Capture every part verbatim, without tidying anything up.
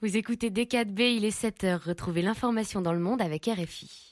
vous écoutez D quatre B, il est sept heures. Retrouvez l'information dans le monde avec R F I.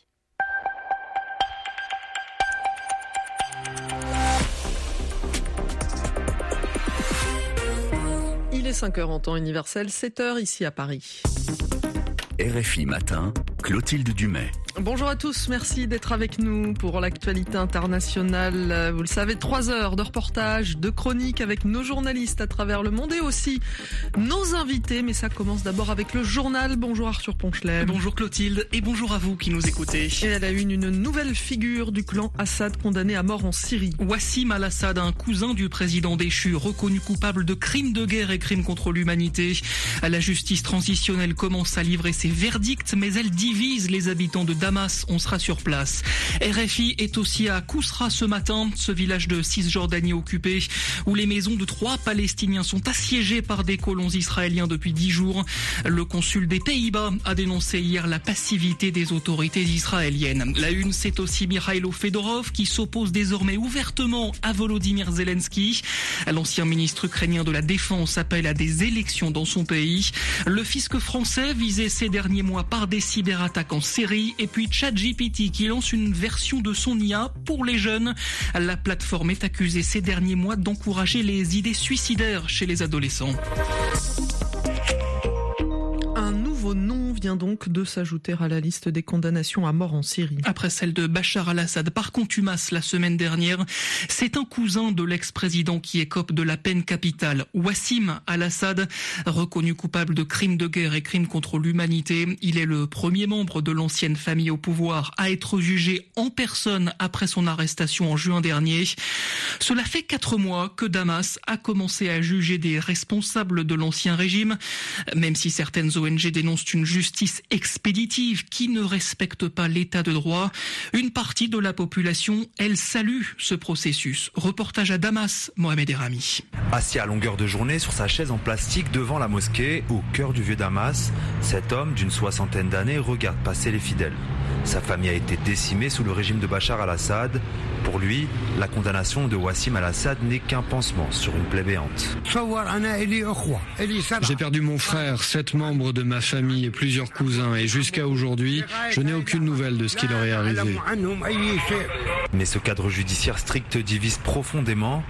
Il est cinq heures en temps universel, sept heures ici à Paris. R F I Matin, Clotilde Dumais. Bonjour à tous, merci d'être avec nous pour l'actualité internationale. Vous le savez, trois heures de reportage, de chroniques avec nos journalistes à travers le monde et aussi nos invités. Mais ça commence d'abord avec le journal. Bonjour Arthur Ponchelet. Bonjour Clotilde et bonjour à vous qui nous écoutez. Et à la une, une nouvelle figure du clan Assad condamné à mort en Syrie. Wassim al-Assad, un cousin du président déchu, reconnu coupable de crimes de guerre et crimes contre l'humanité. La justice transitionnelle commence à livrer ses verdicts, mais elle divise les habitants de Damas. On sera sur place. R F I est aussi à Kousra ce matin, ce village de Cisjordanie occupé, où les maisons de trois Palestiniens sont assiégées par des colons israéliens depuis dix jours. Le consul des Pays-Bas a dénoncé hier la passivité des autorités israéliennes. La une, c'est aussi Mikhailo Fedorov qui s'oppose désormais ouvertement à Volodymyr Zelensky. L'ancien ministre ukrainien de la Défense appelle à des élections dans son pays. Le fisc français visé ces derniers mois par des cyberattaques en série. Et puis ChatGPT qui lance une version de son I A pour les jeunes. La plateforme est accusée ces derniers mois d'encourager les idées suicidaires chez les adolescents. Un nouveau nom vient donc de s'ajouter à la liste des condamnations à mort en Syrie. Après celle de Bachar al-Assad par contumace la semaine dernière, c'est un cousin de l'ex-président qui écope de la peine capitale. Wassim al-Assad, reconnu coupable de crimes de guerre et crimes contre l'humanité. Il est le premier membre de l'ancienne famille au pouvoir à être jugé en personne après son arrestation en juin dernier. Cela fait quatre mois que Damas a commencé à juger des responsables de l'ancien régime, même si certaines O N G dénoncent une justice expéditive qui ne respecte pas l'état de droit. Une partie de la population, elle salue ce processus. Reportage à Damas, Mohamed Erami. Assis à longueur de journée sur sa chaise en plastique devant la mosquée, au cœur du vieux Damas, cet homme d'une soixantaine d'années regarde passer les fidèles. Sa famille a été décimée sous le régime de Bachar al-Assad. Pour lui, la condamnation de Wassim al-Assad n'est qu'un pansement sur une plaie béante. J'ai perdu mon frère, sept membres de ma famille et plusieurs cousins, et jusqu'à aujourd'hui, je n'ai aucune nouvelle de ce qui leur est arrivé. Mais ce cadre judiciaire strict divise profondément.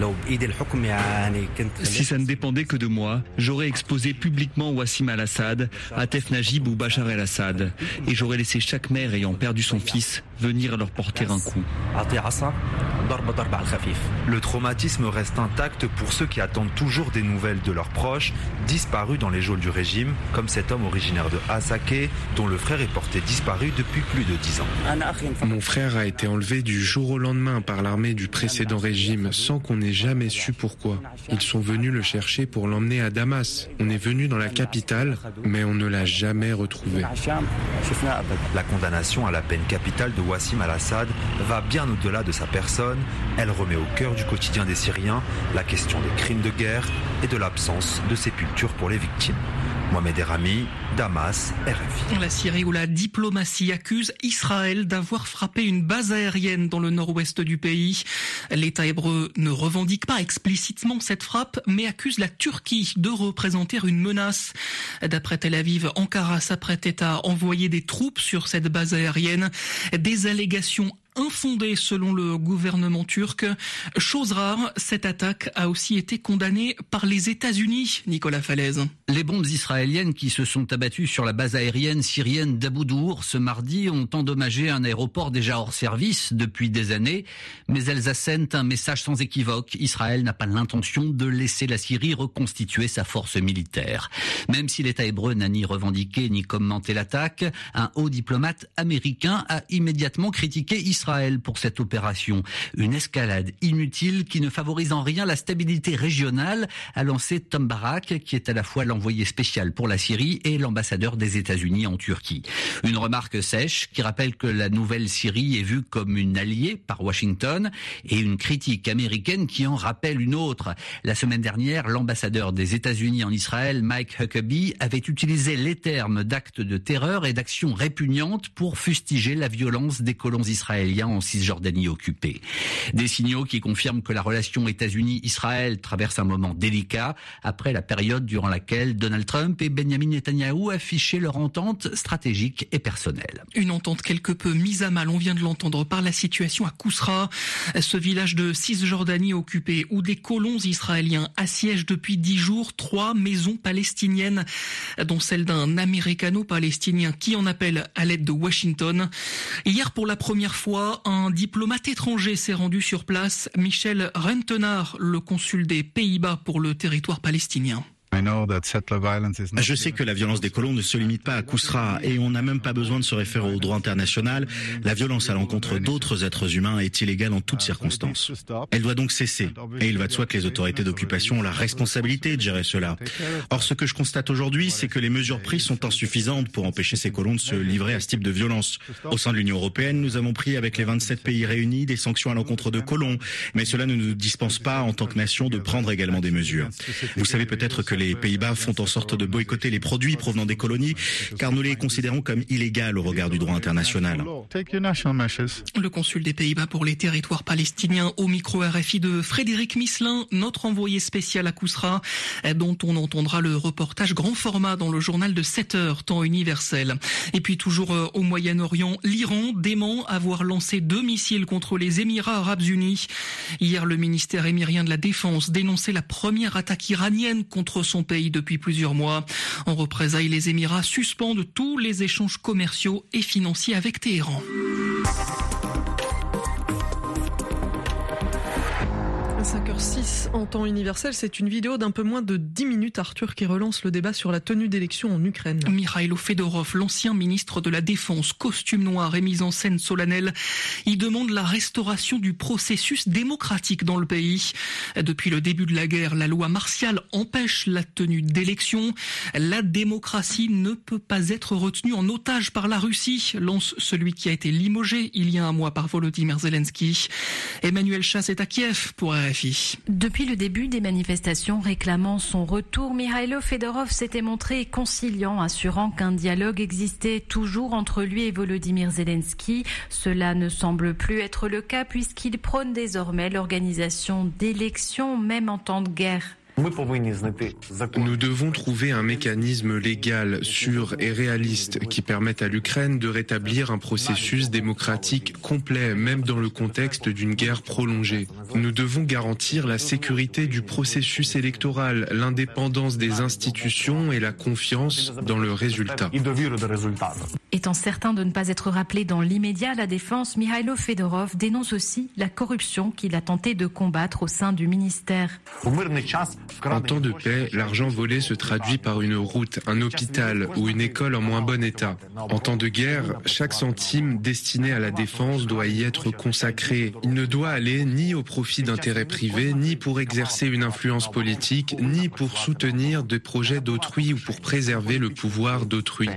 Si ça ne dépendait que de moi, j'aurais exposé publiquement Wassim al-Assad, Atef Najib ou Bachar el-Assad, et j'aurais laissé chaque mère ayant perdu son fils venir leur porter un coup. Le traumatisme reste intact pour ceux qui attendent toujours des nouvelles de leurs proches, disparus dans les geôles du régime, comme cet homme originaire de Hasakeh, dont le frère est porté disparu depuis plus de dix ans. Mon frère a été enlevé du jour au lendemain par l'armée du précédent régime, sans qu'on ait jamais su pourquoi. Ils sont venus le chercher pour l'emmener à Damas. On est venu dans la capitale, mais on ne l'a jamais retrouvé. La condamnation à la peine capitale de Wassim al-Assad va bien au-delà de sa personne. Elle remet au cœur du quotidien des Syriens la question des crimes de guerre et de l'absence de sépulture pour les victimes. Mohamed Erami, Damas, R F I. La Syrie où la diplomatie accuse Israël d'avoir frappé une base aérienne dans le nord-ouest du pays. L'État hébreu ne revendique pas explicitement cette frappe, mais accuse la Turquie de représenter une menace. D'après Tel Aviv, Ankara s'apprêtait à envoyer des troupes sur cette base aérienne. Des allégations infondée selon le gouvernement turc. Chose rare, cette attaque a aussi été condamnée par les États-Unis, Nicolas Falaise. Les bombes israéliennes qui se sont abattues sur la base aérienne syrienne d'Abu Dour ce mardi ont endommagé un aéroport déjà hors service depuis des années, mais elles assènent un message sans équivoque. Israël n'a pas l'intention de laisser la Syrie reconstituer sa force militaire. Même si l'État hébreu n'a ni revendiqué ni commenté l'attaque, un haut diplomate américain a immédiatement critiqué Israël Israël pour cette opération. Une escalade inutile qui ne favorise en rien la stabilité régionale, a lancé Tom Barak, qui est à la fois l'envoyé spécial pour la Syrie et l'ambassadeur des États-Unis en Turquie. Une remarque sèche qui rappelle que la nouvelle Syrie est vue comme une alliée par Washington et une critique américaine qui en rappelle une autre. La semaine dernière, l'ambassadeur des États-Unis en Israël, Mike Huckabee, avait utilisé les termes d'actes de terreur et d'actions répugnantes pour fustiger la violence des colons israéliens. israéliens en Cisjordanie occupée. Des signaux qui confirment que la relation États-Unis-Israël traverse un moment délicat après la période durant laquelle Donald Trump et Benjamin Netanyahou affichaient leur entente stratégique et personnelle. Une entente quelque peu mise à mal, on vient de l'entendre, par la situation à Kousra, ce village de Cisjordanie occupé où des colons israéliens assiègent depuis dix jours trois maisons palestiniennes, dont celle d'un américano-palestinien qui en appelle à l'aide de Washington. Hier, pour la première fois, un diplomate étranger s'est rendu sur place, Michel Rentenard, le consul des Pays-Bas pour le territoire palestinien. Je sais que la violence des colons ne se limite pas à Kousra et on n'a même pas besoin de se référer au droit international. La violence à l'encontre d'autres êtres humains est illégale en toutes circonstances. Elle doit donc cesser et il va de soi que les autorités d'occupation ont la responsabilité de gérer cela. Or, ce que je constate aujourd'hui, c'est que les mesures prises sont insuffisantes pour empêcher ces colons de se livrer à ce type de violence. Au sein de l'Union européenne, nous avons pris avec les vingt-sept pays réunis des sanctions à l'encontre de colons, mais cela ne nous dispense pas en tant que nation de prendre également des mesures. Vous savez peut-être que les Les Pays-Bas font en sorte de boycotter les produits provenant des colonies, car nous les considérons comme illégales au regard du droit international. Le consul des Pays-Bas pour les territoires palestiniens au micro R F I de Frédéric Misselin, notre envoyé spécial à Kousra, dont on entendra le reportage grand format dans le journal de sept heures, temps universel. Et puis toujours au Moyen-Orient, l'Iran dément avoir lancé deux missiles contre les Émirats arabes unis. Hier, le ministère émirien de la Défense dénonçait la première attaque iranienne contre son pays depuis plusieurs mois. En représailles, les Émirats suspendent tous les échanges commerciaux et financiers avec Téhéran. cinq heures six en temps universel, c'est une vidéo d'un peu moins de dix minutes, Arthur, qui relance le débat sur la tenue d'élections en Ukraine. Mikhailo Fedorov, l'ancien ministre de la Défense, costume noir et mise en scène solennelle, il demande la restauration du processus démocratique dans le pays. Depuis le début de la guerre, la loi martiale empêche la tenue d'élections. La démocratie ne peut pas être retenue en otage par la Russie, lance celui qui a été limogé il y a un mois par Volodymyr Zelensky. Emmanuel Chasse est à Kiev pour R F I. Depuis le début des manifestations réclamant son retour, Mikhailo Fedorov s'était montré conciliant, assurant qu'un dialogue existait toujours entre lui et Volodymyr Zelensky. Cela ne semble plus être le cas puisqu'il prône désormais l'organisation d'élections, même en temps de guerre. Nous devons trouver un mécanisme légal, sûr et réaliste qui permette à l'Ukraine de rétablir un processus démocratique complet, même dans le contexte d'une guerre prolongée. Nous devons garantir la sécurité du processus électoral, l'indépendance des institutions et la confiance dans le résultat. Étant certain de ne pas être rappelé dans l'immédiat à la défense, Mikhailo Fedorov dénonce aussi la corruption qu'il a tenté de combattre au sein du ministère. En temps de paix, l'argent volé se traduit par une route, un hôpital ou une école en moins bon état. En temps de guerre, chaque centime destiné à la défense doit y être consacré. Il ne doit aller ni au profit d'intérêts privés, ni pour exercer une influence politique, ni pour soutenir des projets d'autrui ou pour préserver le pouvoir d'autrui.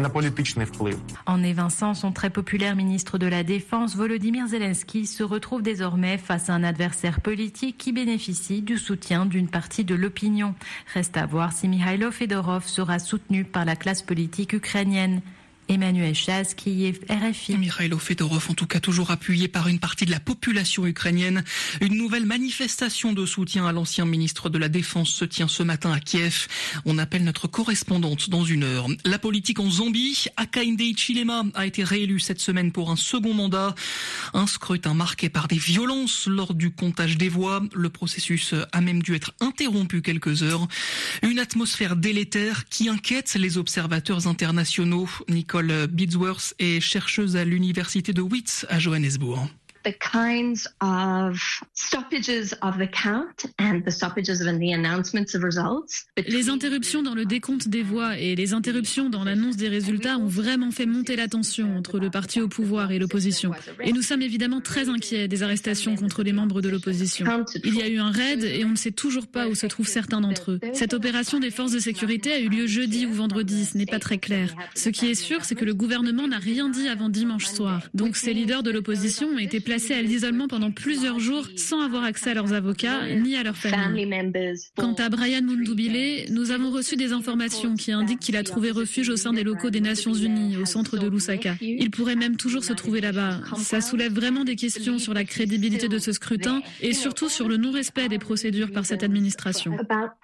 En évinçant son très populaire ministre de la Défense, Volodymyr Zelensky se retrouve désormais face à un adversaire politique qui bénéficie du soutien d'une partie de l'opinion. Reste à voir si Mikhailo Fedorov sera soutenu par la classe politique ukrainienne. Emmanuel Chasse, qui est R F I. Mikhailo Fedorov, en tout cas toujours appuyé par une partie de la population ukrainienne. Une nouvelle manifestation de soutien à l'ancien ministre de la Défense se tient ce matin à Kiev. On appelle notre correspondante dans une heure. La politique en Zambie, Hakainde Hichilema a été réélu cette semaine pour un second mandat. Un scrutin marqué par des violences lors du comptage des voix. Le processus a même dû être interrompu quelques heures. Une atmosphère délétère qui inquiète les observateurs internationaux. Nicole Nicole Bidsworth est chercheuse à l'université de Wits à Johannesburg. The kinds of stoppages of the count and the stoppages in the announcements of results. Les interruptions dans le décompte des voix et les interruptions dans l'annonce des résultats ont vraiment fait monter la tension entre le parti au pouvoir et l'opposition. Et nous sommes évidemment très inquiets des arrestations contre les membres de l'opposition. Il y a eu un raid et on ne sait toujours pas où se trouvent certains d'entre eux. Cette opération des forces de sécurité a eu lieu jeudi ou vendredi, ce n'est pas très clair. Ce qui est sûr, c'est que le gouvernement n'a rien dit avant dimanche soir. Donc ces leaders de l'opposition ont été placés placés à l'isolement pendant plusieurs jours sans avoir accès à leurs avocats ni à leurs familles. Quant à Brian Mundubile, nous avons reçu des informations qui indiquent qu'il a trouvé refuge au sein des locaux des Nations Unies, au centre de Lusaka. Il pourrait même toujours se trouver là-bas. Ça soulève vraiment des questions sur la crédibilité de ce scrutin et surtout sur le non-respect des procédures par cette administration.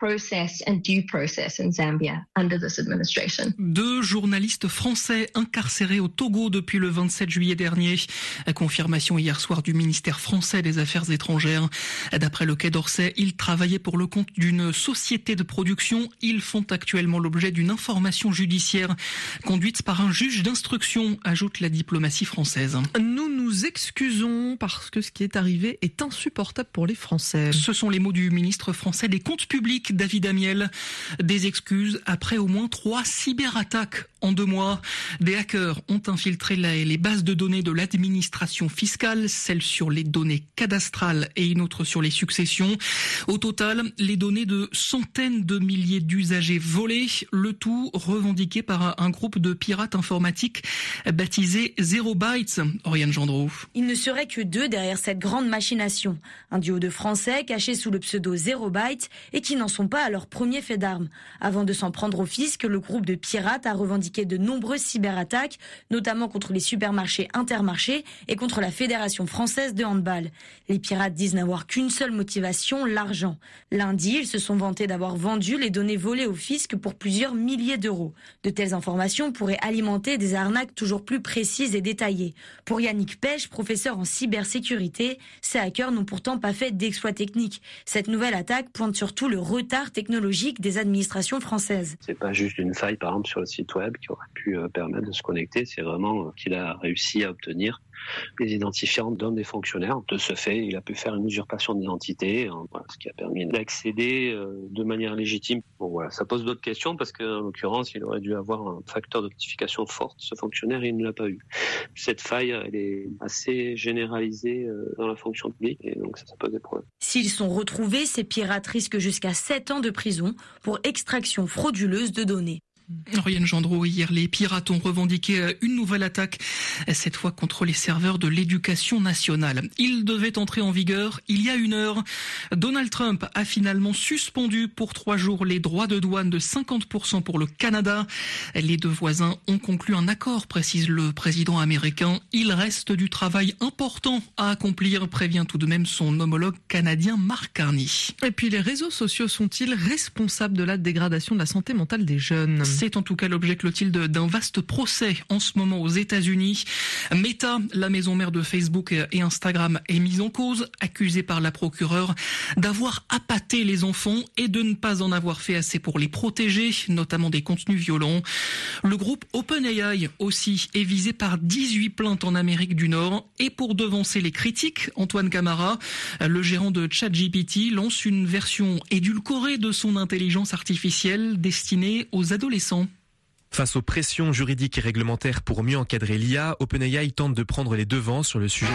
Deux journalistes français incarcérés au Togo depuis le vingt-sept juillet dernier. Confirmation hier soir du ministère français des Affaires étrangères. D'après le Quai d'Orsay, ils travaillaient pour le compte d'une société de production. Ils font actuellement l'objet d'une information judiciaire conduite par un juge d'instruction, ajoute la diplomatie française. Nous nous excusons parce que ce qui est arrivé est insupportable pour les Français. Ce sont les mots du ministre français des Comptes publics, David Amiel. Des excuses après au moins trois cyberattaques en deux mois. Des hackers ont infiltré les bases de données de l'administration fiscale, celle sur les données cadastrales et une autre sur les successions. Au total, les données de centaines de milliers d'usagers volés, le tout revendiqué par un groupe de pirates informatiques baptisé Zero Bytes. Oriane Gendreau. Il ne serait que deux derrière cette grande machination. Un duo de Français cachés sous le pseudo Zero Bytes et qui n'en sont pas à leur premier fait d'armes. Avant de s'en prendre au fisc, le groupe de pirates a revendiqué de nombreuses cyberattaques, notamment contre les supermarchés Intermarché et contre la Fédération française de handball. Les pirates disent n'avoir qu'une seule motivation, l'argent. Lundi, ils se sont vantés d'avoir vendu les données volées au fisc pour plusieurs milliers d'euros. De telles informations pourraient alimenter des arnaques toujours plus précises et détaillées. Pour Yannick Pêche, professeur en cybersécurité, ces hackers n'ont pourtant pas fait d'exploit technique. Cette nouvelle attaque pointe surtout le retard technologique des administrations françaises. C'est pas juste une faille, par exemple, sur le site web qui aurait pu permettre de se connecter, c'est vraiment qu'il a réussi à obtenir les identifiants d'un des fonctionnaires. De ce fait, il a pu faire une usurpation d'identité, voilà, ce qui a permis d'accéder de manière légitime. Bon, voilà, ça pose d'autres questions parce qu'en l'occurrence, il aurait dû avoir un facteur d'authentification fort, ce fonctionnaire, et il ne l'a pas eu. Cette faille, elle est assez généralisée dans la fonction publique et donc ça, ça pose des problèmes. S'ils sont retrouvés, ces pirates risquent jusqu'à sept ans de prison pour extraction frauduleuse de données. Oriane Gendreau, hier, les pirates ont revendiqué une nouvelle attaque, cette fois contre les serveurs de l'éducation nationale. Il devait entrer en vigueur il y a une heure. Donald Trump a finalement suspendu pour trois jours les droits de douane de cinquante pour cent pour le Canada. Les deux voisins ont conclu un accord, précise le président américain. Il reste du travail important à accomplir, prévient tout de même son homologue canadien Mark Carney. Et puis les réseaux sociaux sont-ils responsables de la dégradation de la santé mentale des jeunes ? C'est en tout cas l'objet, Clotilde, d'un vaste procès en ce moment aux États-Unis. Meta, la maison mère de Facebook et Instagram, est mise en cause, accusée par la procureure d'avoir appâté les enfants et de ne pas en avoir fait assez pour les protéger, notamment des contenus violents. Le groupe OpenAI aussi est visé par dix-huit plaintes en Amérique du Nord. Et pour devancer les critiques, Antoine Camara, le gérant de ChatGPT, lance une version édulcorée de son intelligence artificielle destinée aux adolescents. Face aux pressions juridiques et réglementaires pour mieux encadrer l'I A, OpenAI tente de prendre les devants sur le sujet.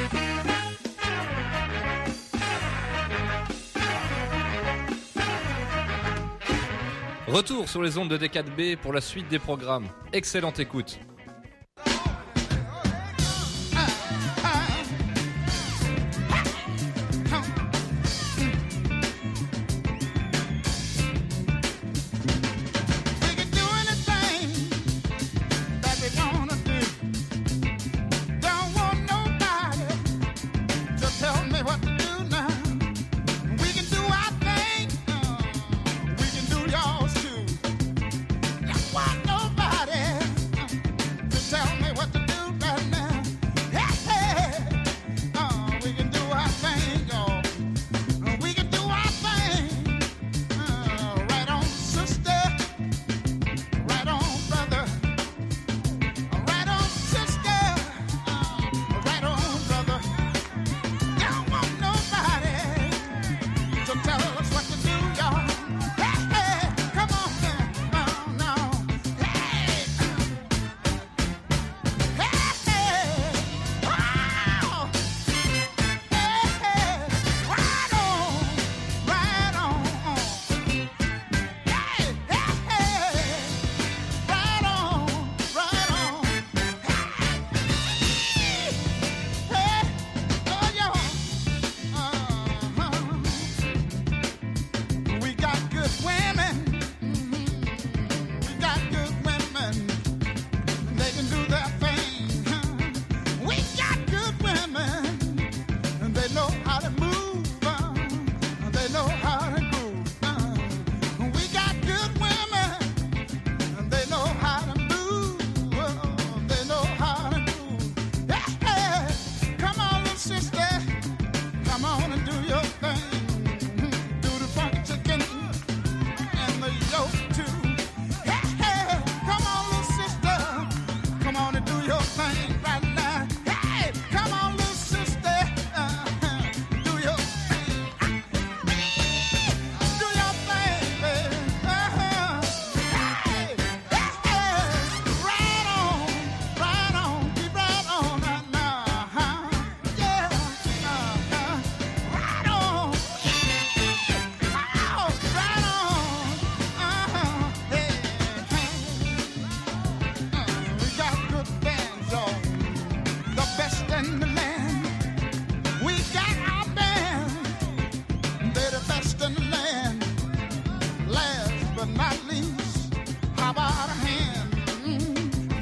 Retour sur les ondes de D quatre B pour la suite des programmes. Excellente écoute.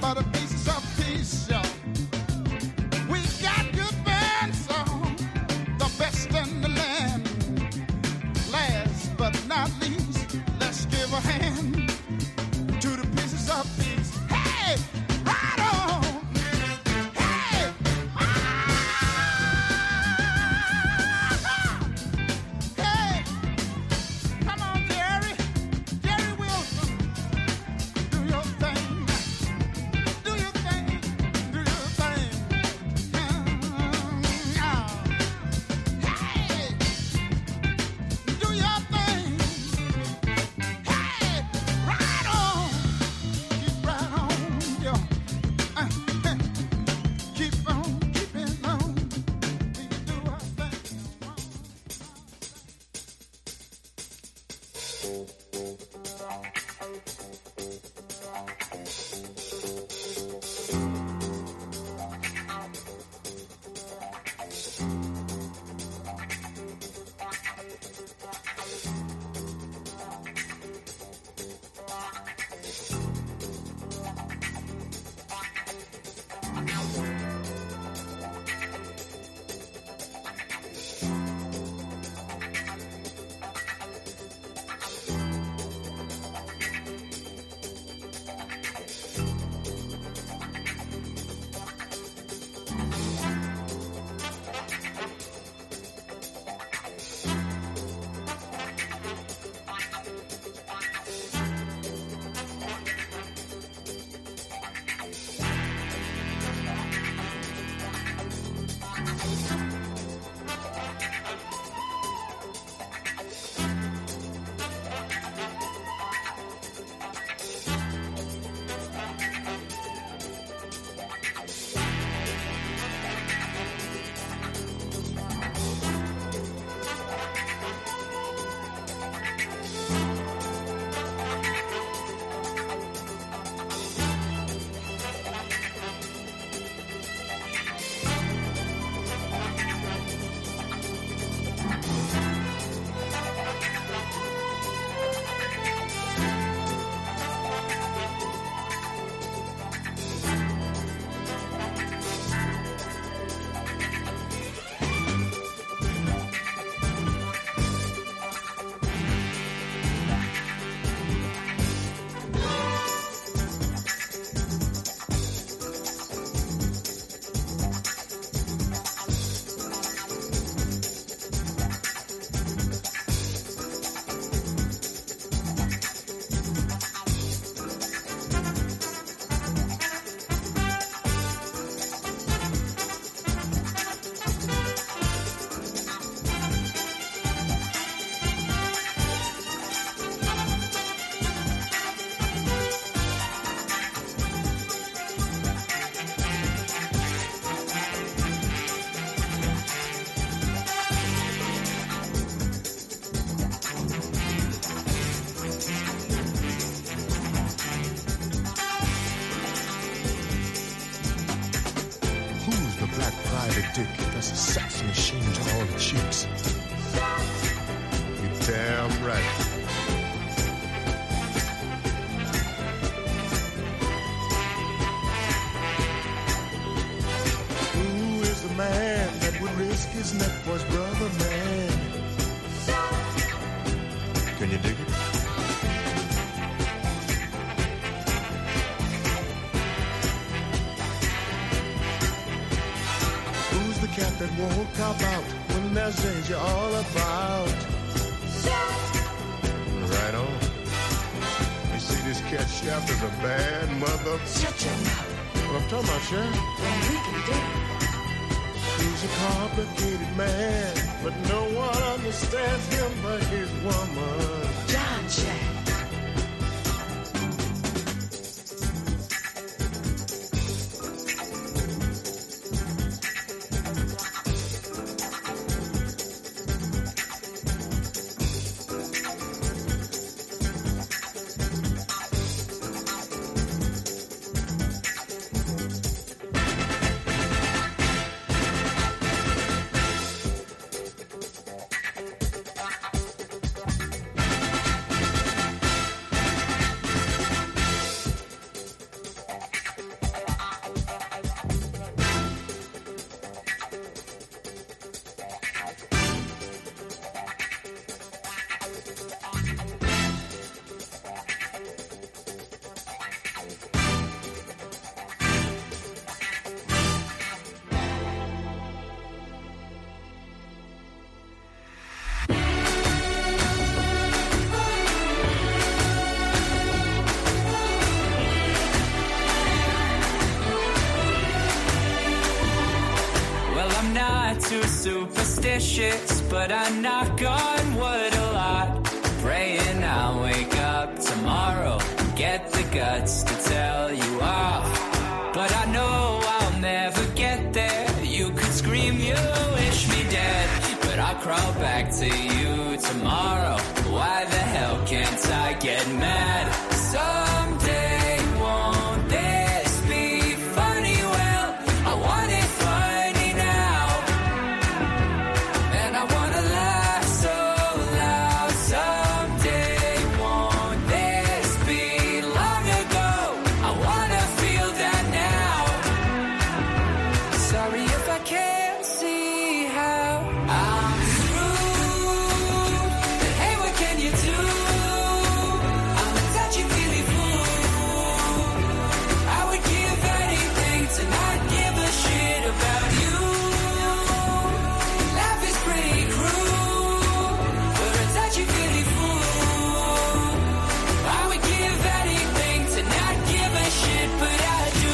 dick, that's a sex machine to all the chicks. You're damn right. Who is the man that would risk his neck for his brother, man? Can you dig it? Cat that won't cop out when there's danger all about. Right on. You see, this cat chef is a bad mother. Shut your mouth. What I'm talking about, Chef? Well, we can do it. He's a complicated man, but no one understands him but his woman. John Chef. wishes, but I knock on wood a lot, praying I'll wake up tomorrow, get the guts to tell you off. But I know I'll never get there. You could scream, you wish me dead, but I'll crawl back to you tomorrow. Why the hell can't I get mad? Someday won't this be funny? Well, I want it funny now, and I wanna laugh so loud. Someday won't this be long ago? I wanna feel that now. Sorry if I can't see how I'm screwed, but hey, what can you do? I'm a touchy-feely fool. I would give anything to not give a shit about you. Life is pretty cruel. We're a touchy-feely fool. I would give anything to not give a shit, but I do.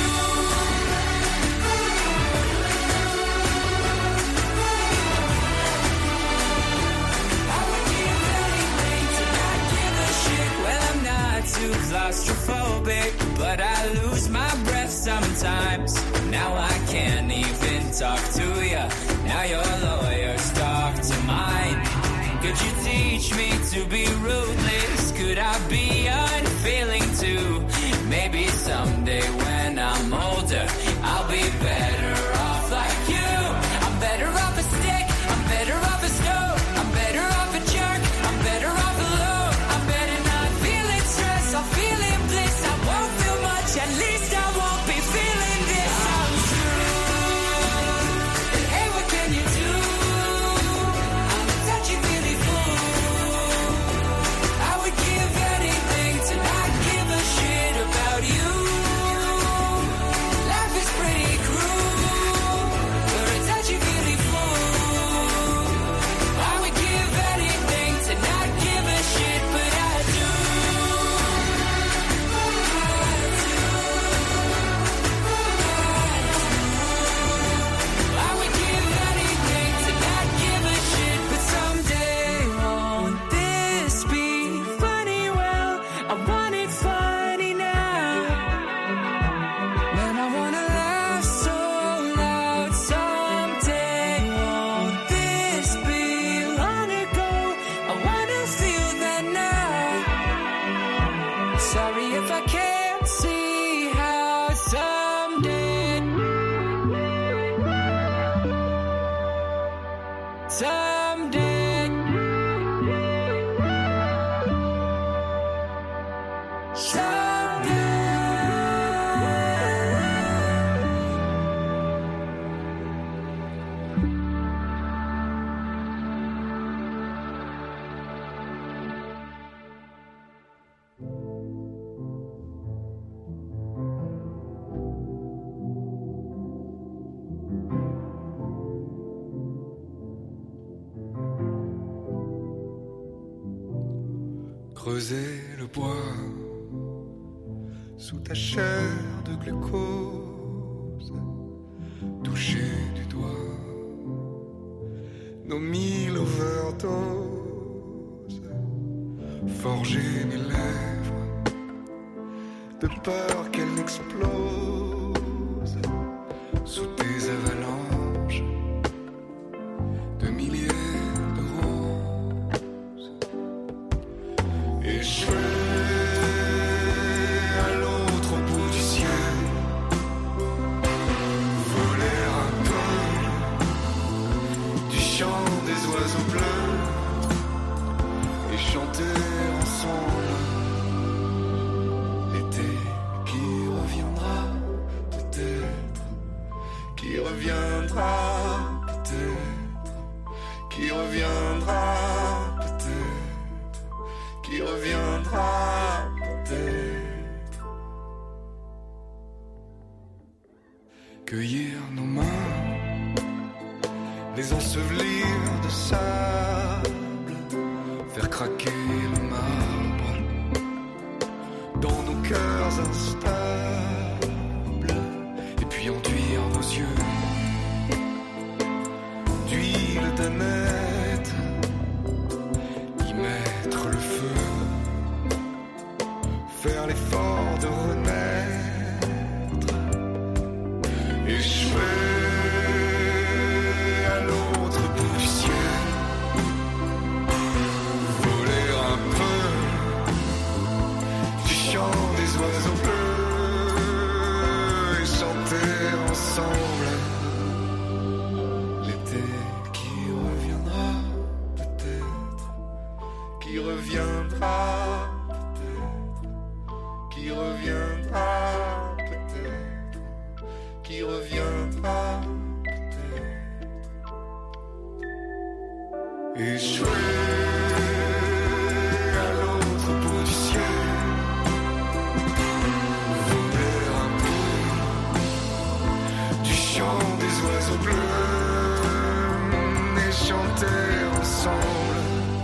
I would give anything to not give a shit. Well, I'm not too claustrophobic, but I lose my breath sometimes. Now I can't even talk to ya. Now your lawyers talk to mine. Could you teach me to be ruthless? Could I be unfeeling too? Maybe someday when I'm older, I'll be better off like you. I'm better off a stick, I'm better off a stove, I'm better off a jerk, I'm better off alone. I'm better not feeling stress, I'll feel in bliss. I won't feel much, at least I won't be feeling this. I'm screwed, but hey, what can you do? I'm a touchy-feely fool. I would give anything to not give a shit about you. Life is pretty cruel. We're a touchy-feely fool. I would give anything to not give a shit, but I do. I would give anything to not give a shit, but someday won't this be funny? Well, I want it funny now, man. I wanna laugh so loud. Someday won't this be long ago? I wanna feel that now. Sorry if I can't see how someday, someday, creuser le bois sous ta chair de glucose, toucher du doigt nos mille overdoses, forger mes lèvres de peur qu'elles n'explosent sous tes avalanches de milliers de roses. Échouer à l'autre bout du ciel, voler un peu du chant des oiseaux bleus et chanter ensemble l'été qui reviendra peut-être, qui reviendra peut-être, qui reviendra peut-être, qui reviendra peut-être. Cueillir nos mains, les ensevelir de sable, faire craquer le marbre dans nos cœurs instables, et puis enduire nos yeux d'huile ensemble. L'été qui reviendra peut-être, qui reviendra peut-être, qui reviendra peut-être, qui reviendra peut-être. Échouer à l'autre bout du ciel, voler un peu du chant des oiseaux bleus et chanter ensemble.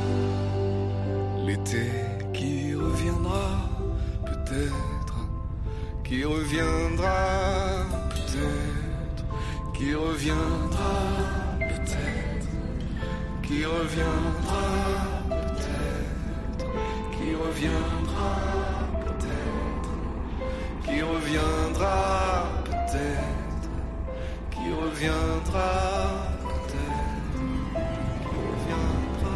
L'été qui reviendra peut-être, qui reviendra peut-être, qui reviendra peut-être, qui reviendra peut-être, qui reviendra peut-être, qui reviendra peut-être, qui reviendra peut-être, qui reviendra.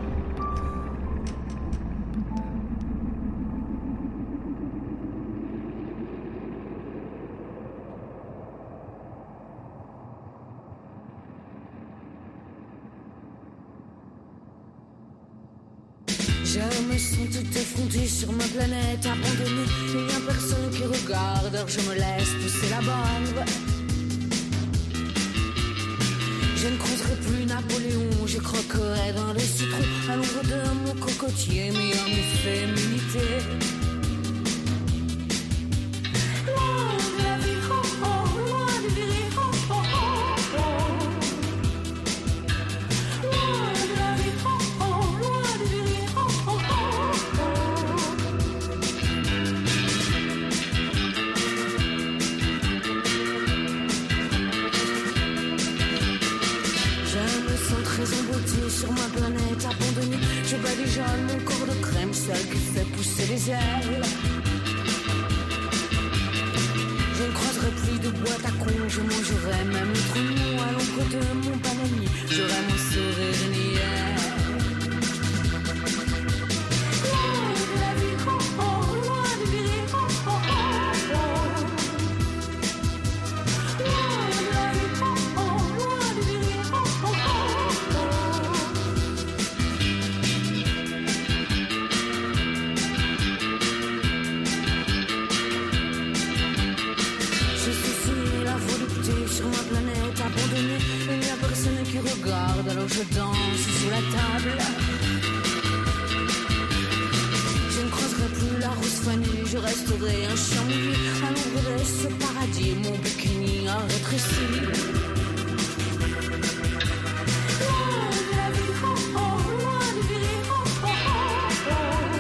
Je me sens toute effondrée sur ma planète abandonnée. Il n'y a personne qui regarde, alors je me laisse pousser la barbe. Je ne croiserai plus Napoléon, je croquerai dans le citron à l'ombre de mon cocotier, mais à mes féminités. Loin de la vie, oh oh, loin de vie, oh oh oh oh. Loin de la vie, oh oh, loin de vie, oh oh oh oh. Je me sens très embêtée sur ma planète abandonnée. Je badigeonne mon corps de crème, celle qui fait pousser les ailes. Je ne croiserai plus de boîte à con, je mangerai même entre nous à l'ombre de mon panami. J'aurai mon sourire niais. Loin de la vie, oh oh, loin de vie, oh oh oh oh. Loin de la vie, oh oh, loin de vie, oh oh oh oh. Je suis si la volupté sur ma planète abandonnée. Il n'y a personne qui regarde, alors je danse sous la table. Je ne croiserai plus la rose fanée, je resterai un champion à l'ombre de ce paradis. Mon bikini a rétréci. Loin de la vie, oh oh, loin de vie, oh oh oh oh.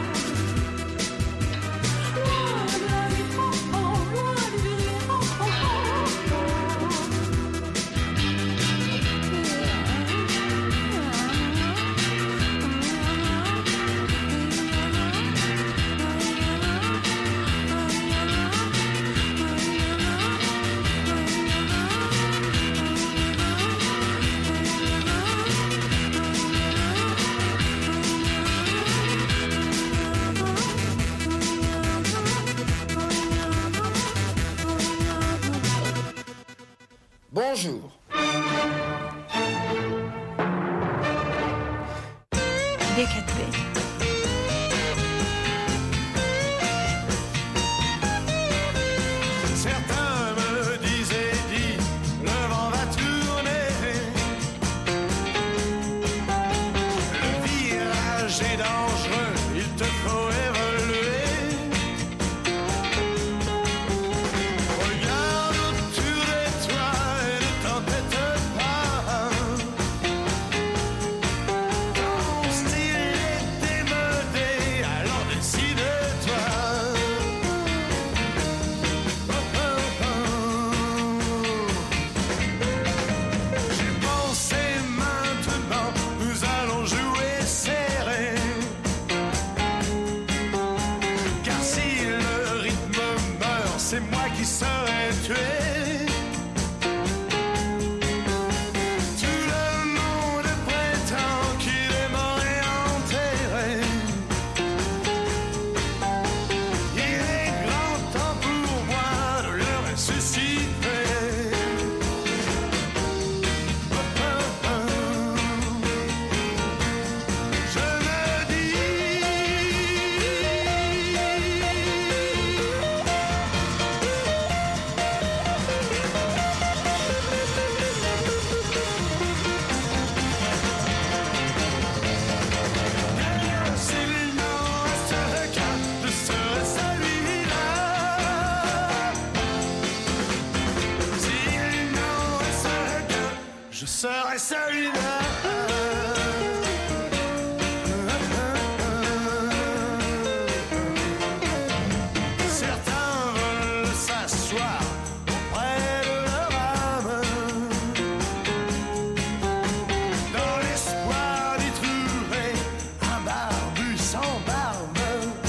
Loin de la vie, oh oh, loin de vie, oh oh oh oh. Bonjour. D quatre P. Certains me disaient, dis, le vent va tourner. Le virage est dangereux, il te faut évoluer. Regarde autour de toi et ne t'entête pas. Ton style est démodé, alors décide-toi. Oh, oh, oh. J'ai pensé maintenant, nous allons jouer serré. Car si le rythme meurt, c'est moi qui serai tué. Tout le monde prétend qu'il est mort et enterré. Il est grand temps pour moi de le ressusciter. serai celui-là. Certains veulent s'asseoir près de leur âme, dans l'espoir d'y trouver un barbu sans barbe,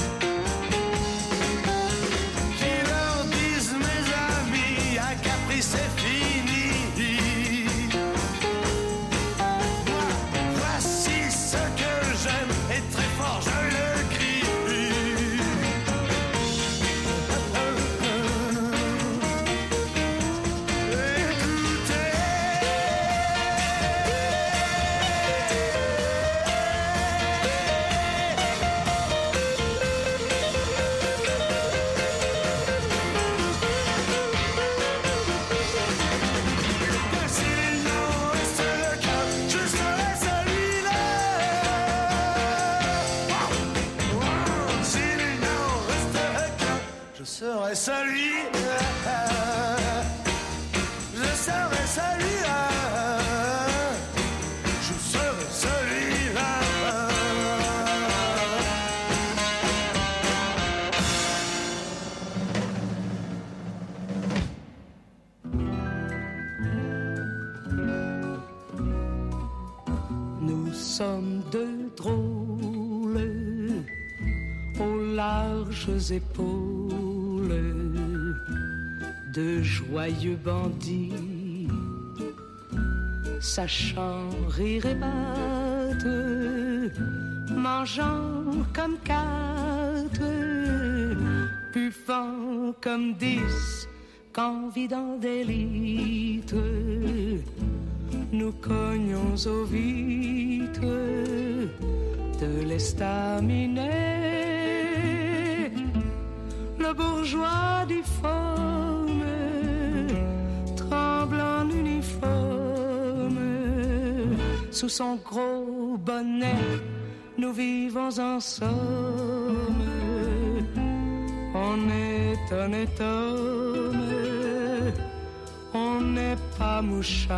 qui leur disent, mes amis, un caprice c'est fini. Moi, voici ce que j'aime, et très fort je le crie. Je serai celui, je serai celui-là, je serai celui-là. Nous sommes deux drôles aux larges épaules, de joyeux bandits, sachant rire et battre, mangeant comme quatre, buvant comme dix, qu'en vidant des litres, nous cognons aux vitres de l'estaminet. Le bourgeois difforme tremble en uniforme, sous son gros bonnet nous vivons en somme. On est honnête homme, on n'est pas mouchard,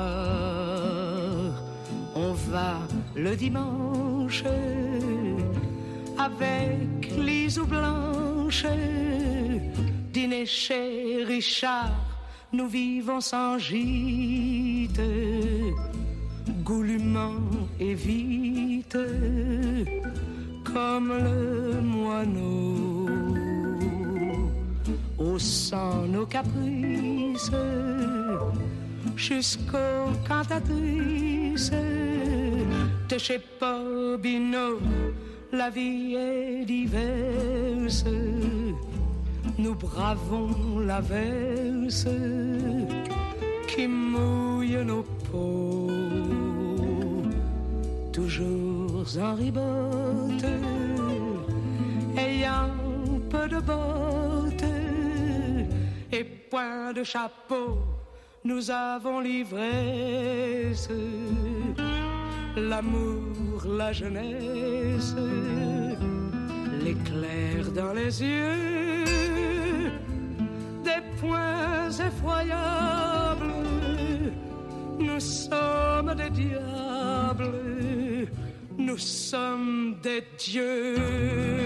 on va le dimanche avec Lise ou Blanche, dîner chez Richard, nous vivons sans gîte, goulûment et vite, comme le moineau, haussant nos caprices, jusqu'aux cantatrices de chez Popinot. La vie est diverse, nous bravons l'averse qui mouille nos peaux, toujours en ribote, ayant peu de bottes et point de chapeau. Nous avons l'ivresse, l'amour, la jeunesse, l'éclair dans les yeux, des points effroyables. Nous sommes des diables, nous sommes des dieux.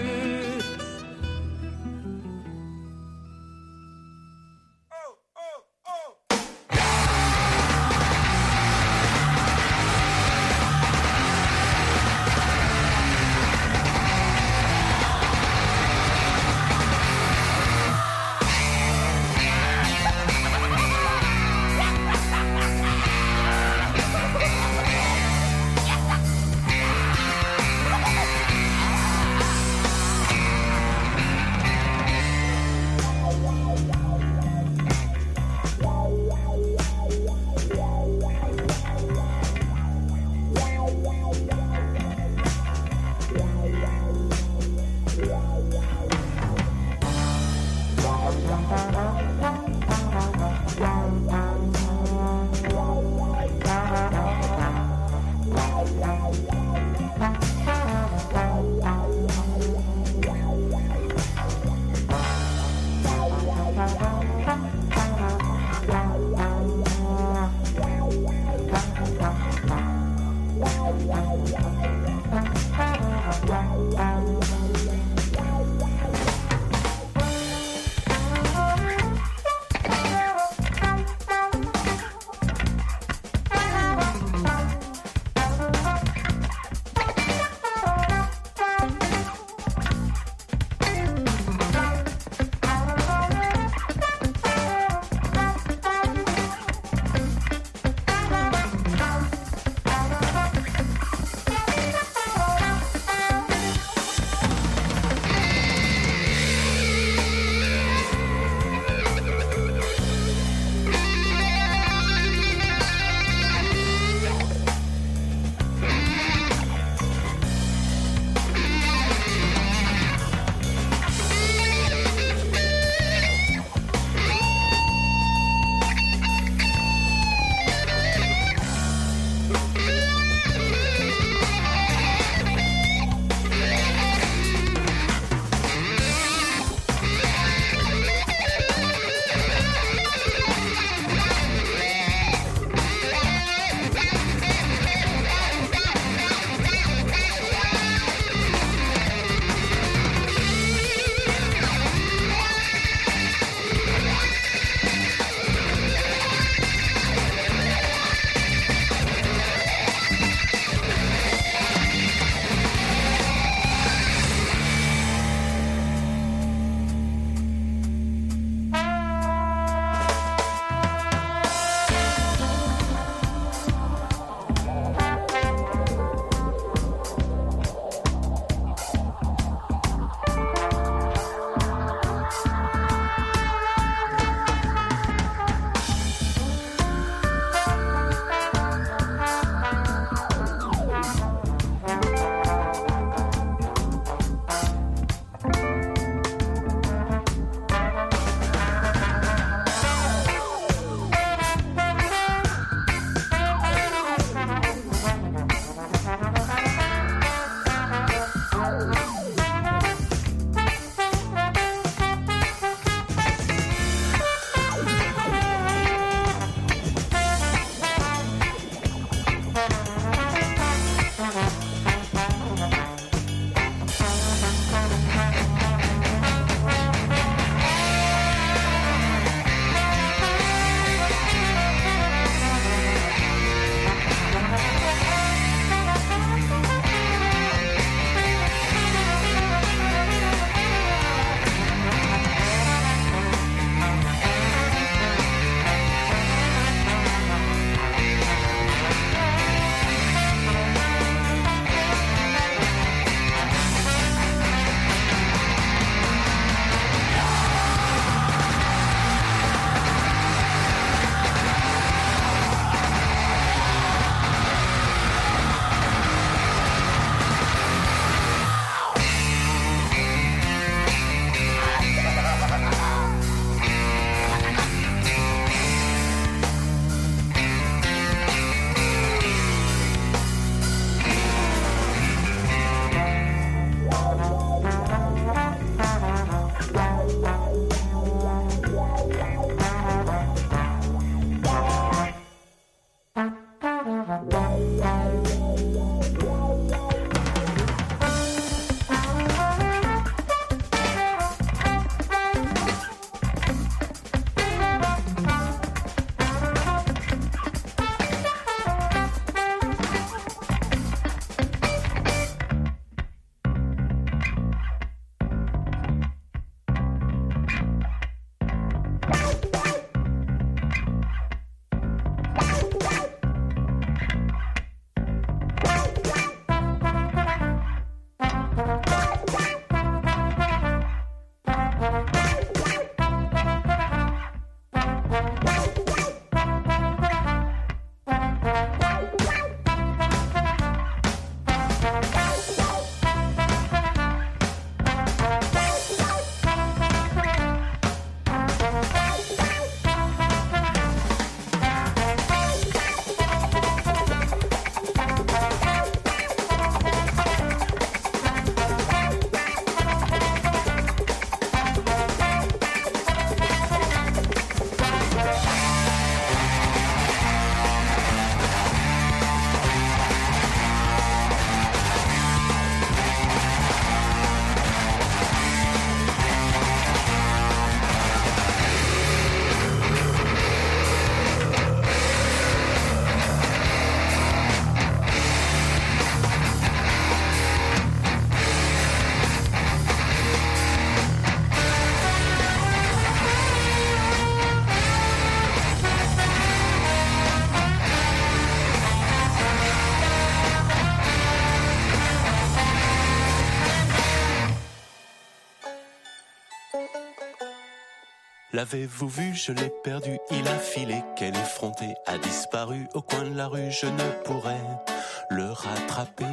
L'avez-vous vu, je l'ai perdu, il a filé, quel effronté, a disparu au coin de la rue, je ne pourrais le rattraper.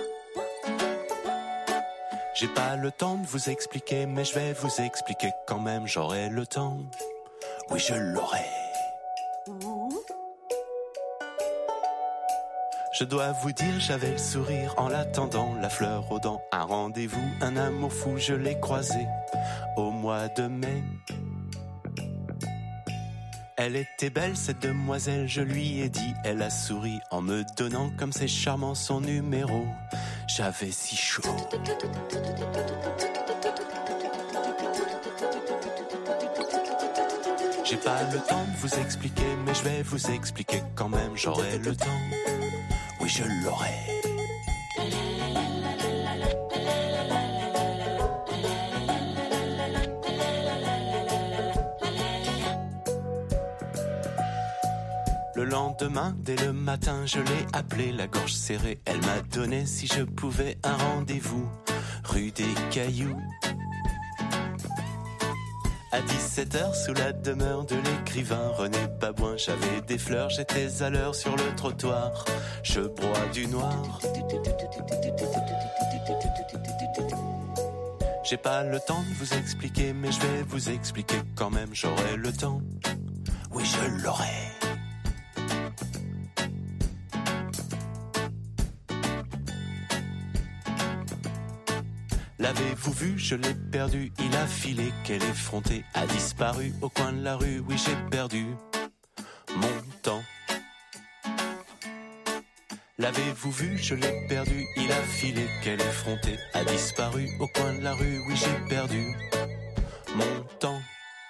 J'ai pas le temps de vous expliquer, mais je vais vous expliquer quand même, j'aurai le temps. Oui, je l'aurai. Je dois vous dire, j'avais le sourire en l'attendant, la fleur aux dents, un rendez-vous, un amour fou, je l'ai croisé au mois de mai. Elle était belle cette demoiselle, je lui ai dit, elle a souri en me donnant comme c'est charmant son numéro. J'avais si chaud. J'ai pas le temps de vous expliquer, mais je vais vous expliquer quand même, j'aurai le temps. Oui, je l'aurai. Le lendemain, dès le matin, je l'ai appelée, la gorge serrée. Elle m'a donné, si je pouvais, un rendez-vous, rue des Cailloux. À dix-sept heures, sous la demeure de l'écrivain René Babouin, j'avais des fleurs, j'étais à l'heure sur le trottoir. Je broie du noir. J'ai pas le temps de vous expliquer, mais je vais vous expliquer quand même, j'aurai le temps. Oui, je l'aurai. L'avez-vous vu, je l'ai perdu, il a filé, quel effronté, a disparu au coin de la rue, oui j'ai perdu mon temps. L'avez-vous vu, je l'ai perdu, il a filé, quel effronté, a disparu au coin de la rue, oui j'ai perdu mon temps.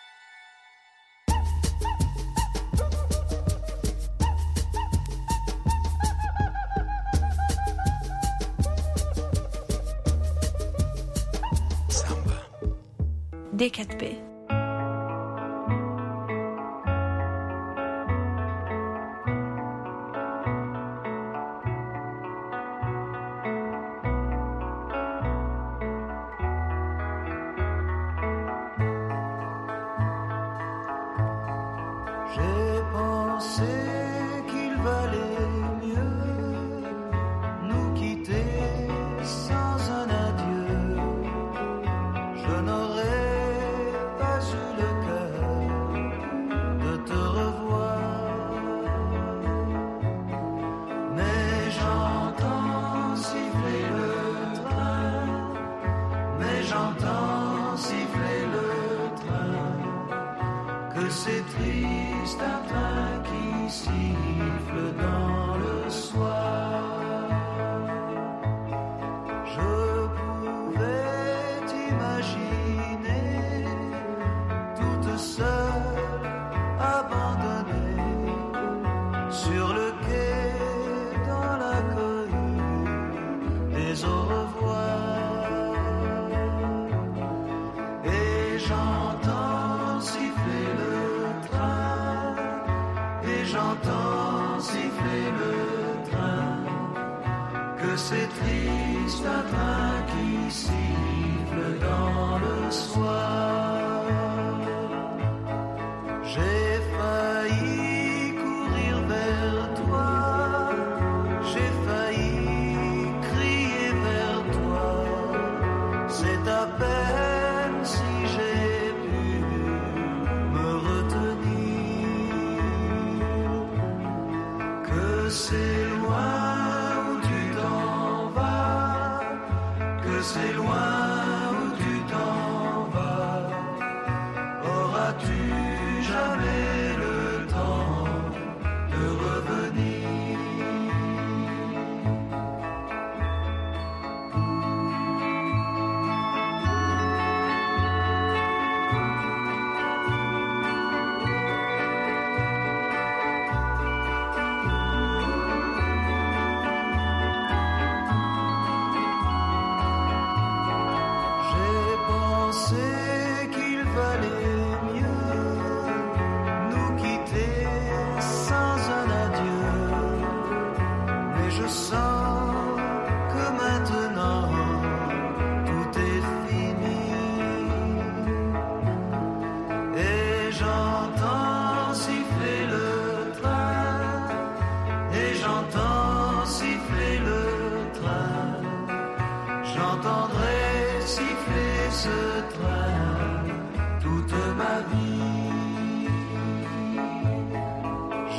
D quatre P. J'ai pensé qu'il valait mieux nous quitter sans un adieu. Je n'aurais c'est triste un train qui siffle dans le soir. Je pouvais t'imaginer toute seule, abandonnée sur le quai dans la cohue des au revoir. Et j'entends siffler le train, et j'entends siffler le train, que c'est triste un train qui siffle dans le soir. J'ai failli courir vers toi, j'ai failli crier vers toi, c'est à peine si j'ai pu me retenir, que c'est loin où tu t'en vas, que c'est loin où tu t'en vas, auras-tu jamais le temps de revenir?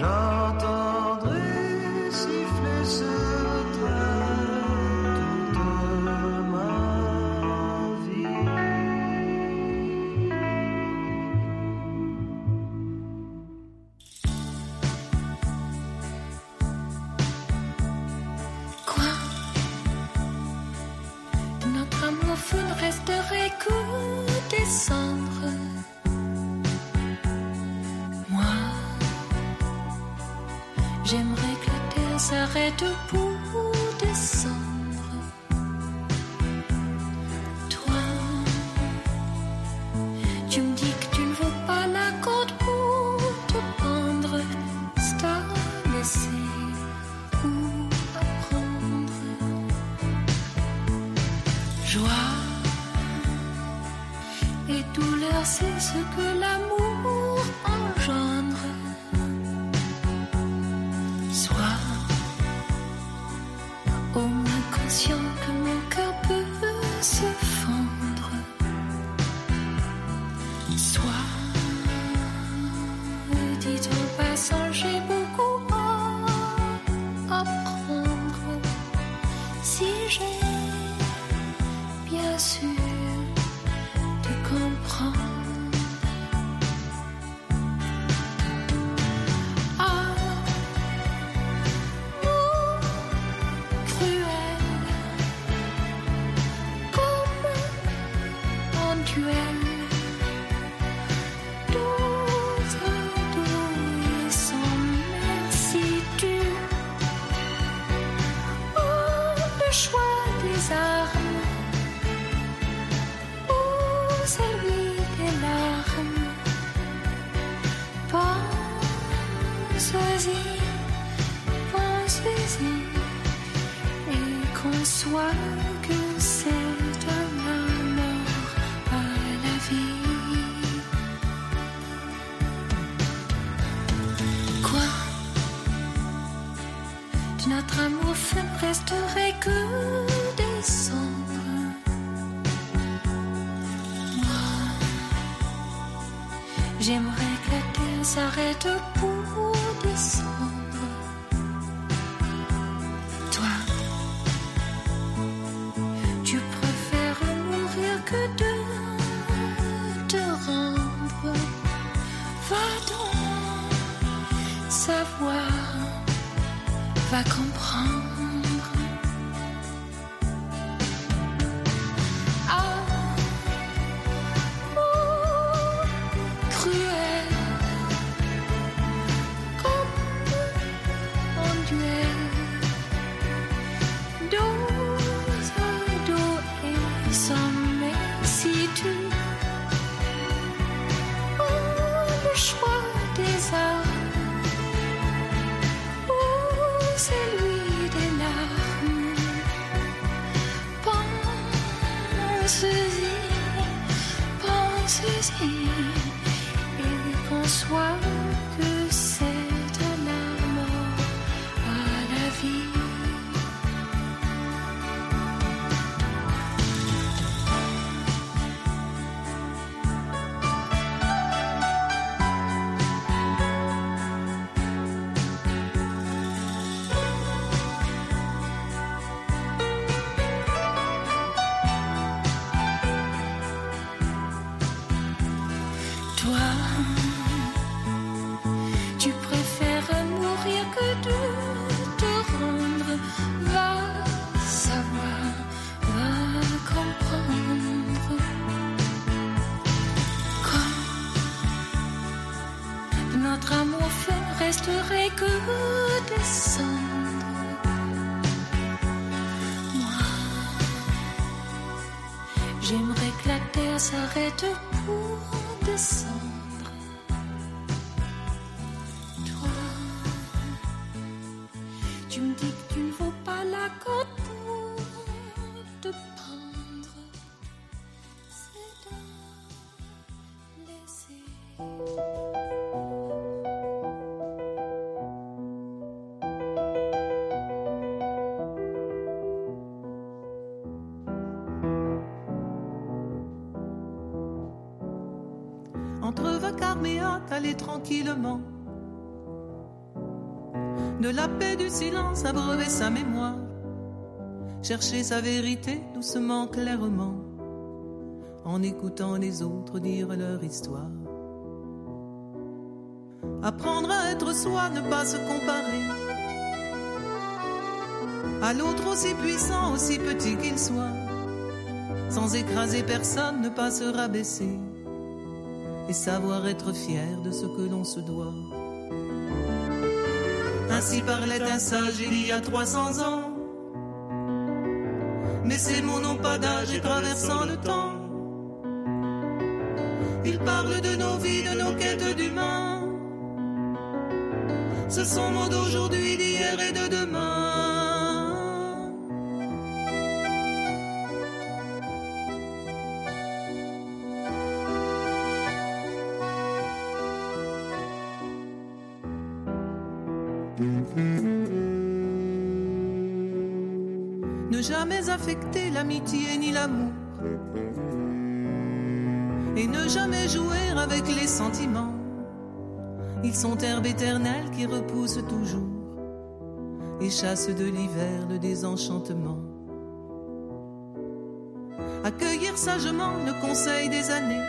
j'entendrai siffler ce train toute ma vie. Quoi? De notre amour fou ne resterait que des cendres. Moi, j'aimerais que la terre s'arrête pour descendre. Toi, tu me dis que tu ne veux pas la corde pour te pendre. C'est à laisser ou à prendre. Joie et douleur, c'est ce que l'amour engendre. Sois au moins conscient que mon cœur peut se fendre. Sois, dit en passant, j'ai beaucoup à apprendre. Si j'ai bien sûr de comprendre. Ah, oh, cruel, comme un duel, douce, douce, sans merci tu. Oh, le choix des armes. Celui des larmes. Pense-y, pense-y, et conçois que c'est de la mort à la vie. Quoi? De notre amour fait ne resterait que des cendres. J'aimerais que la terre s'arrête pour descendre. Toi, tu préfères mourir que de te rendre. Va donc savoir, va comprendre. Pense-y, et conçois que c'est de la mort à la vie. Tu préfères mourir que de te rendre. Va savoir, va comprendre. Comme notre amour fait ne resterait que des cendres. Moi, j'aimerais que la terre s'arrête pour descendre. Tu me dis que tu ne vaux pas la côte pour te prendre. C'est à laisser. Entre vacarme et hâte, aller tranquillement. de la paix du silence, abreuver sa mémoire, chercher sa vérité doucement, clairement, en écoutant les autres dire leur histoire. Apprendre à être soi, ne pas se comparer à l'autre aussi puissant, aussi petit qu'il soit, sans écraser personne, ne pas se rabaisser et savoir être fier de ce que l'on se doit. Ainsi parlait un sage il y a trois cents ans, mais ces mots n'ont pas d'âge et traversant le temps, il parle de nos vies, de nos quêtes d'humains. Ce sont mots d'aujourd'hui, d'hier et de demain. Ne jamais affecter l'amitié ni l'amour, et ne jamais jouer avec les sentiments. Ils sont herbe éternelle qui repousse toujours et chasse de l'hiver le désenchantement. Accueillir sagement le conseil des années,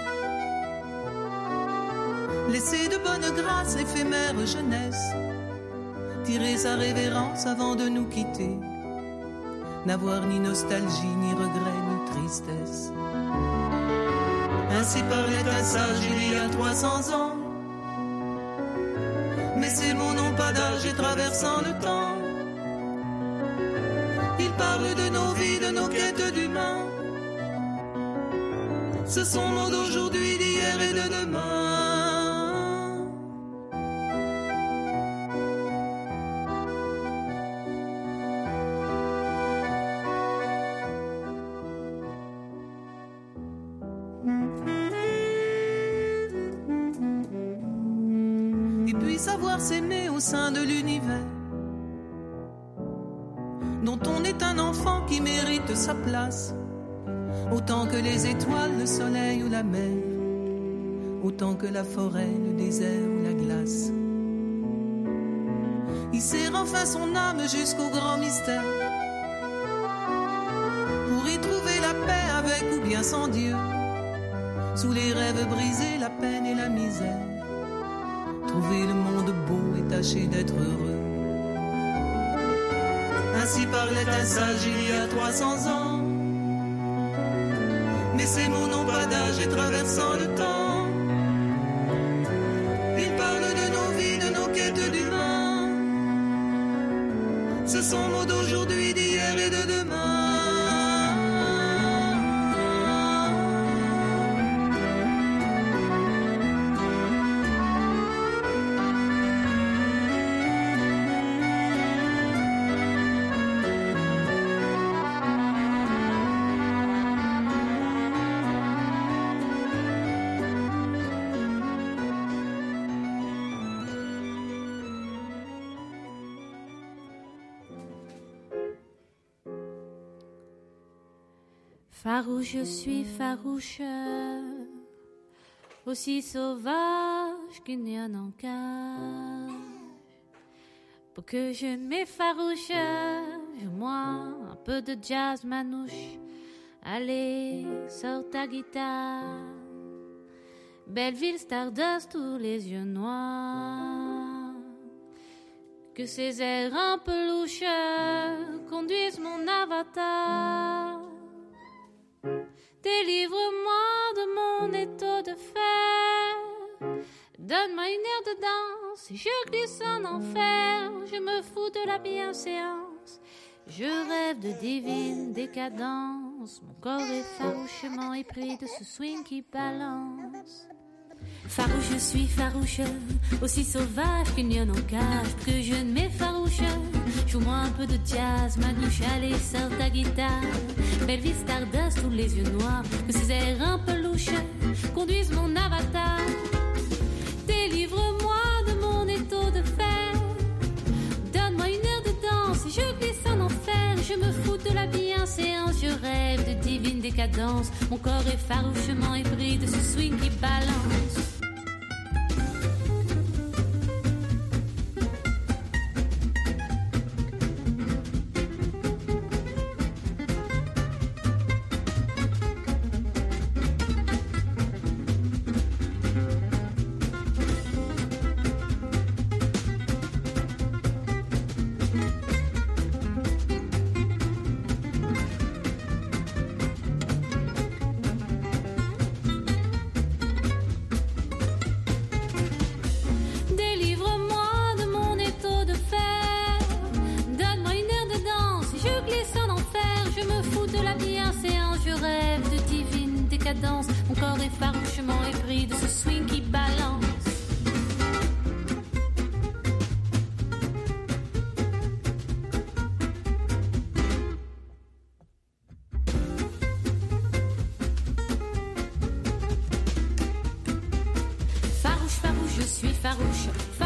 laisser de bonne grâce l'éphémère jeunesse, tirer sa révérence avant de nous quitter, n'avoir ni nostalgie, ni regret, ni tristesse. Ainsi parlait un sage il y a trois cents ans, mais ces mots n'ont pas d'âge et traversant le temps, ils parlent de nos vies, de nos quêtes d'humains. Ce sont mots d'aujourd'hui, d'hier et de demain. Savoir s'aimer au sein de l'univers, dont on est un enfant qui mérite sa place, autant que les étoiles, le soleil ou la mer, autant que la forêt, le désert ou la glace. Il serre enfin son âme jusqu'au grand mystère, pour y trouver la paix avec ou bien sans Dieu, sous les rêves brisés, la peine et la misère. Trouver le monde beau et tâcher d'être heureux. Ainsi parlait un sage il y a trois cents ans, mais ces mots n'ont pas d'âge et traversant le temps, ils parlent de nos vies, de nos quêtes d'humains. Ce sont mots d'aujourd'hui, d'hier et de demain. Farouche, je suis farouche, aussi sauvage qu'une lionne en cage. Pour que je ne m'effarouche, joue-moi un peu de jazz manouche. Allez, sors ta guitare. Belleville, Stardust, tous les yeux noirs. Que ces airs un peu louches conduisent mon avatar. Délivre-moi de mon étau de fer. Donne-moi une heure de danse et je glisse en enfer. Je me fous de la bienséance. Je rêve de divine décadence. Mon corps est farouchement épris de ce swing qui balance. Farouche, je suis farouche, aussi sauvage qu'une lionne en cage. Pour que je ne m'effarouche, joue-moi un peu de jazz, manouche, allez, sors ta guitare. Belleville, Stardust, tous les yeux noirs. Que ces airs un peu louches conduisent mon avatar. Délivre-moi de mon étau de fer. Donne-moi une heure de danse et je glisse en enfer. Je me fous de la bienséance, je rêve de divine décadence. Mon corps est farouchement épris de ce swing qui balance. danse. Mon corps est farouchement épris de ce swing qui balance. Farouche, farouche, je suis farouche.